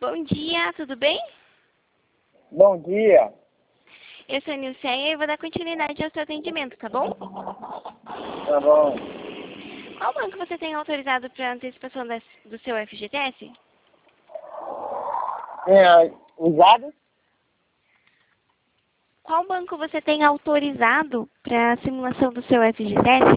Bom dia, tudo bem? Bom dia. Eu sou a Nilceia e eu vou dar continuidade ao seu atendimento, tá bom? Tá bom. Qual banco você tem autorizado para antecipação do seu FGTS? Usado? Qual banco você tem autorizado para a simulação do seu FGTS?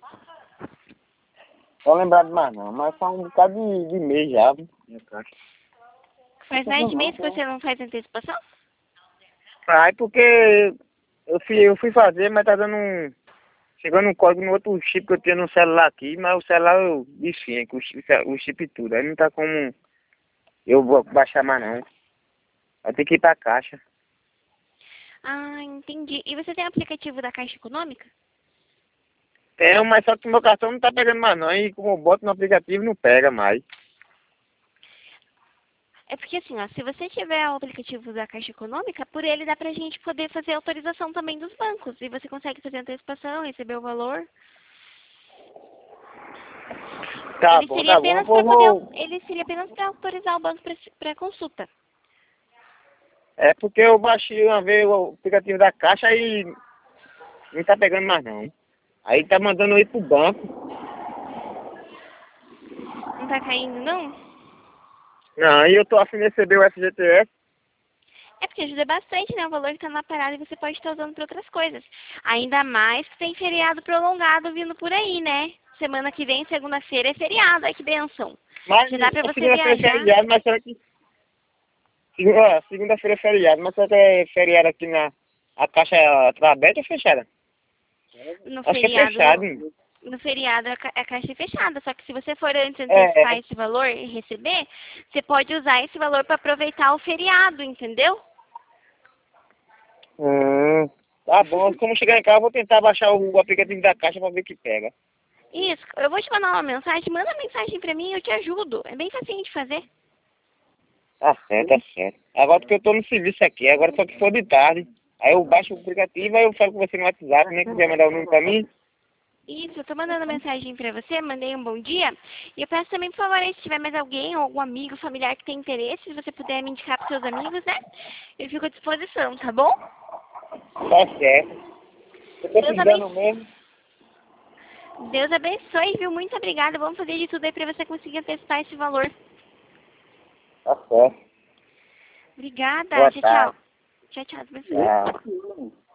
Não lembrar de mais não, mas faz um bocado de mês já, viu? Faz mais de mês que você não faz antecipação? Aí porque eu fui fazer, mas tá dando um... Chegando um código no outro chip que eu tinha no celular aqui, mas o celular eu desfiei com o chip e tudo. Aí não tá como eu vou baixar mais não. Vai ter que ir pra caixa. Ah, entendi. E você tem o aplicativo da Caixa Econômica? Tenho, mas só que meu cartão não tá pegando mais não. E como eu boto no aplicativo, não pega mais. É porque assim, ó, se você tiver o aplicativo da Caixa Econômica, por ele dá pra gente poder fazer autorização também dos bancos. E você consegue fazer antecipação, receber o valor. Tá Ele bom, seria tá bom. apenas para poder, ele seria apenas para autorizar o banco para consulta. É porque eu baixei uma vez o aplicativo da caixa e não tá pegando mais não. Aí tá mandando eu ir pro banco. Não tá caindo, não? Não, aí eu tô afim de receber o FGTS. É porque ajuda bastante, né? O valor que tá na parada e você pode estar usando para outras coisas. Ainda mais que tem feriado prolongado vindo por aí, né? Semana que vem, segunda-feira, é feriado. Ai, que bênção. Mas Já dá pra a você segunda-feira é viajar. feriado, mas será que... Segunda-feira é feriado, mas será que é feriado aqui na... A caixa tá aberta ou fechada? No Acho que é feriado, fechado. no feriado a caixa é fechada. Só que se você for antes antecipar É. esse valor e receber, você pode usar esse valor para aproveitar o feriado, entendeu? Tá bom, como chegar em casa eu vou tentar baixar o aplicativo da caixa pra ver o que pega. Isso, eu vou te mandar uma mensagem, manda mensagem pra mim, eu te ajudo. É bem facinho de fazer. Tá certo, tá certo. Agora porque eu tô no serviço aqui, agora só que for de tarde. Aí eu baixo o aplicativo, aí eu falo com você no WhatsApp, né? Que quiser mandar o número pra mim. Isso, eu tô mandando mensagem pra você, mandei um bom dia. E eu peço também, por favor, aí, se tiver mais alguém, ou algum amigo, familiar que tem interesse, se você puder me indicar pros seus amigos, né? Eu fico à disposição, tá bom? Tá certo. Eu tô Deus precisando abençoe. mesmo. Deus abençoe, viu? Muito obrigada. Vamos fazer de tudo aí pra você conseguir antecipar esse valor. Tá certo. Obrigada. Boa Tchau, tchau. tarde. Tchau, tchau. Deus abençoe. Tchau.